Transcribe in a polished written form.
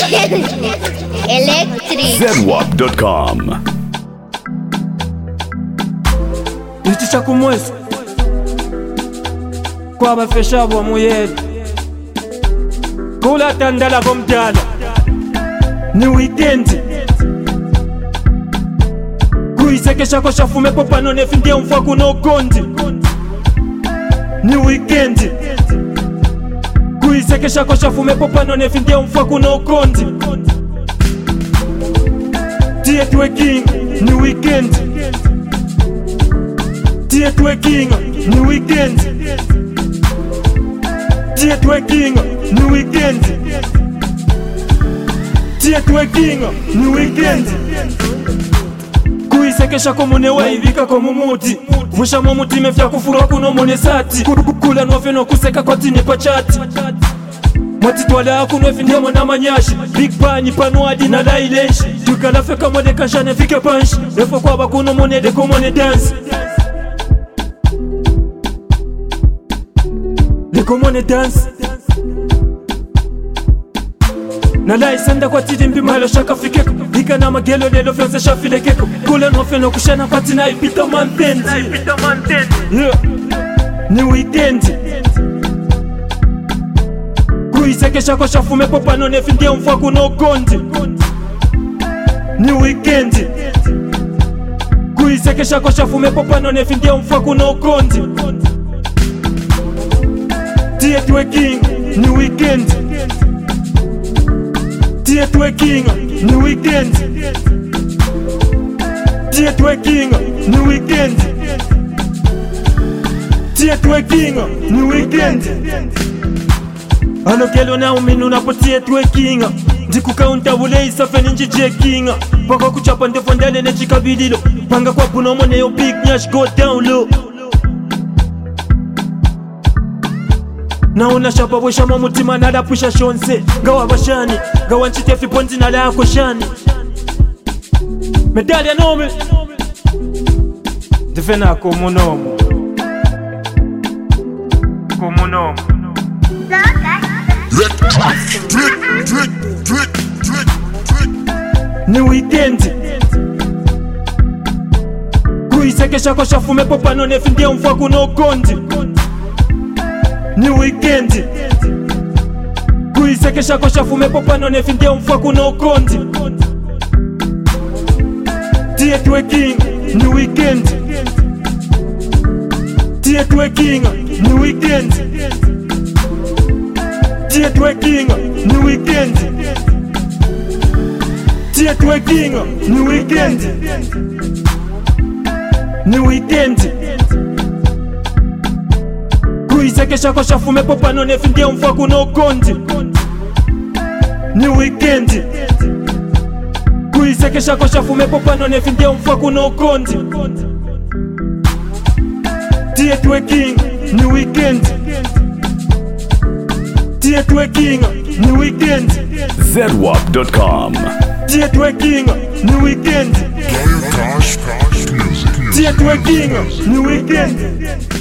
Electric ZWAP.com. Ichicha kumweso kwa bafesha bo muyedu kula tandala komdala ni weekend kuisekesha ko shafume popano nefinde umfa kuno kondi ni weekend kuisekesha ko shafume popano nefinde umfa kuno kondi tie twerking ni weekend tie twerking ni weekend tie twerking ni weekend tie twerking ni weekend kuisekesha ko mune waivika ko mumuti vusha mu mutima vya kufurwa kuno mune sati kula nove no kuseka kwati ni pachati mwati twala kuno vindemo na manyashi big bang panwadi na laileshi tukala feka mode kanshane fike panshi efo kwa bakuno mune de ko mune dance de ko mune dance na lai senda kwa tidi mbi mahalo shaka fikeko hika na magelo lelo fyonse shafile keko kule nofeno kushana kwa tina ipito mantendi yeah. Ni weekend kuisekesha ko shafume popano nefinde umfa kuno kondi ni weekend kuisekesha ko shafume popano nefinde umfa kuno kondi tie twerking ni weekend tie twerking ni weekend tie twerking ni weekend tie twerking ni weekend ano kelo na uminu na potie twerking ndiku counter bule isafe ninji checking paka kuchapa ndefo ndale ne chikabidilo panga kwa puno mone yo big nyash go down low na unashapa bwesha mamutima nala pusha shonse gawa bashani gawa nchite fiponzi nala yako shani medali ya nome defena komunomo ni weekend kuisekesha ko shafume popano nefinde umfa kuno kondi ni weekend kuisekesha ko shafume popano nefinde umfa kuno kondi tie twerking ni weekend tie twerking ni weekend tie twerking ni weekend tie twerking ni weekend ni weekend kuisekesha ko shafume popano nefinde umfa kuno kondi ni weekend kuisekesha ko shafume popano nefinde umfa kuno kondi tie twerking ni weekend tie twerking ni weekend ZWAP.com. tie twerking ni weekend tie twerking ni weekend